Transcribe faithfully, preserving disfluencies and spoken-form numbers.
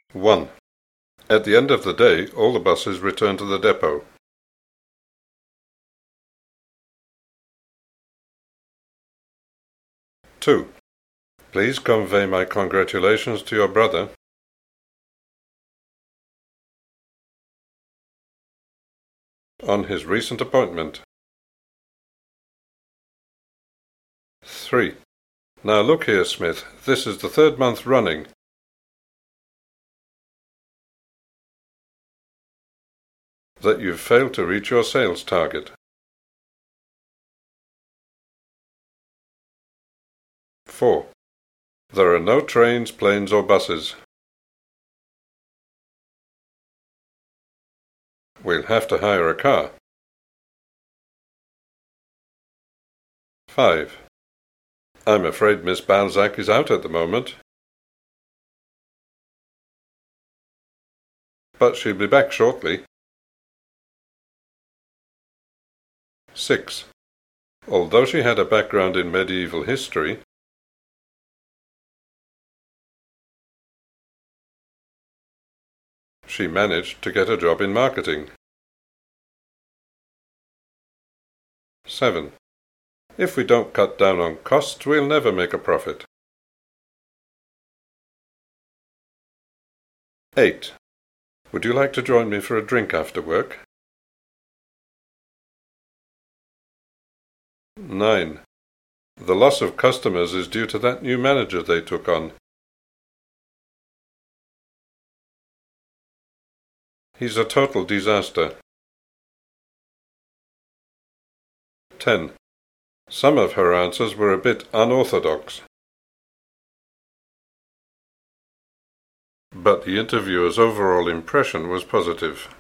one. At the end of the day, all the buses return to the depot. two. Please convey my congratulations to your brother. On his recent appointment. three. Now look here, Smith, this is the third month running. that you've failed to reach your sales target. four. There are no trains, planes or buses. We'll have to hire a car. five. I'm afraid Miss Balzac is out at the moment, but she'll be back shortly. six. Although she had a background in medieval history, she managed to get a job in marketing. seven. If we don't cut down on costs, we'll never make a profit. eight. Would you like to join me for a drink after work? nine. The loss of customers is due to that new manager they took on. He's a total disaster. ten. Some of her answers were a bit unorthodox, but the interviewer's overall impression was positive.